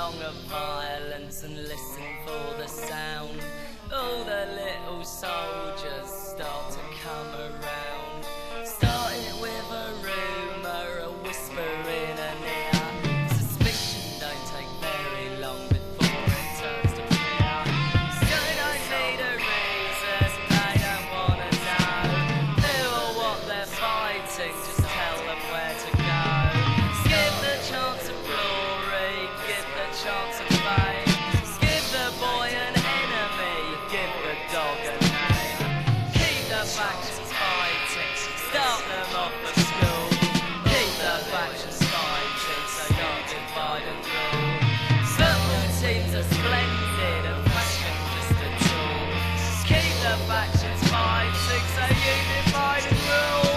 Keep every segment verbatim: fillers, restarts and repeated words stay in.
song of violence and listen for the sound. All the little soldiers start to come around. Start it with a rumour, a whisper in an ear. Suspicion don't take very long before it turns to fear. So don't need a reason, they don't wanna know who or what they're fighting, just tell them where to go. Give the chance of glory, give the chance of fame. Give the boy an enemy, give the dog a name. Keep the factions fighting, start them off at school. Keep the factions fighting, so don't divide and rule. Football teams are splendid and fashion just a tool. Keep the factions fighting, so you divide and rule.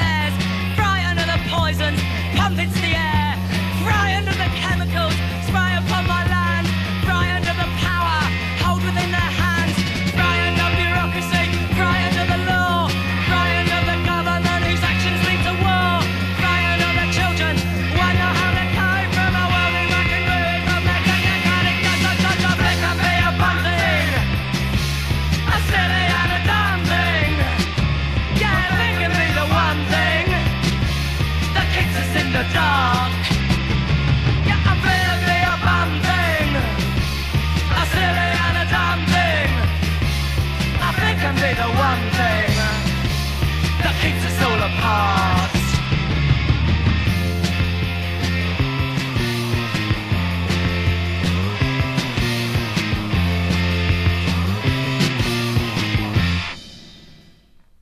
Pump into the air, fry under the chemicals, spray